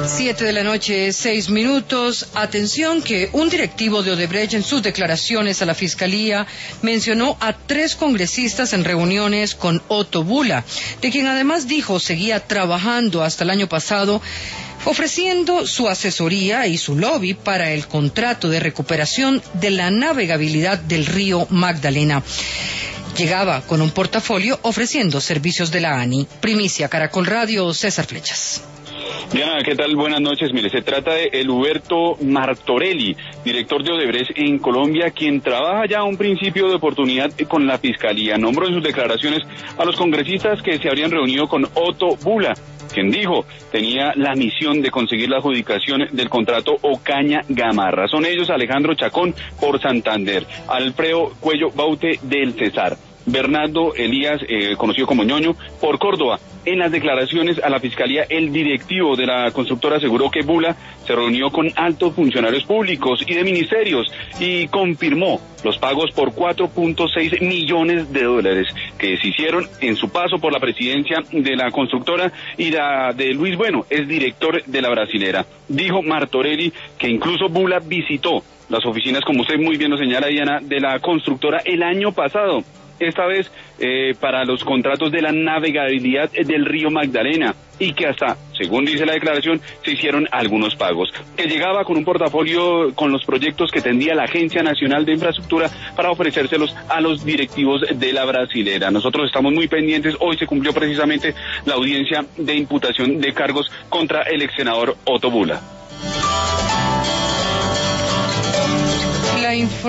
7:06 p.m. Atención que un directivo de Odebrecht en sus declaraciones a la Fiscalía mencionó a 3 congresistas en reuniones con Otto Bula, de quien además dijo seguía trabajando hasta el año pasado, ofreciendo su asesoría y su lobby para el contrato de recuperación de la navegabilidad del río Magdalena. Llegaba con un portafolio ofreciendo servicios de la ANI. Primicia, Caracol Radio, César Flechas. Diana, ¿qué tal? Buenas noches. Mire, se trata de Huberto Martorelli, director de Odebrecht en Colombia, quien trabaja ya a un principio de oportunidad con la Fiscalía. Nombró en sus declaraciones a los congresistas que se habrían reunido con Otto Bula, quien dijo tenía la misión de conseguir la adjudicación del contrato Ocaña-Gamarra. Son ellos Alejandro Chacón por Santander, Alfredo Cuello Baute del Cesar, Bernardo Elías, conocido como Ñoño, por Córdoba. En las declaraciones a la Fiscalía, el directivo de la constructora aseguró que Bula se reunió con altos funcionarios públicos y de ministerios y confirmó los pagos por 4.6 millones de dólares que se hicieron en su paso por la presidencia de la constructora y la de Luis Bueno, es director de la brasilera. Dijo Martorelli que incluso Bula visitó las oficinas, como usted muy bien lo señala, Diana, de la constructora el año pasado. Esta vez para los contratos de la navegabilidad del río Magdalena, y que hasta, según dice la declaración, se hicieron algunos pagos, que llegaba con un portafolio con los proyectos que tendría la Agencia Nacional de Infraestructura para ofrecérselos a los directivos de la brasilera. Nosotros estamos muy pendientes. Hoy se cumplió precisamente la audiencia de imputación de cargos contra el ex senador Otto Bula.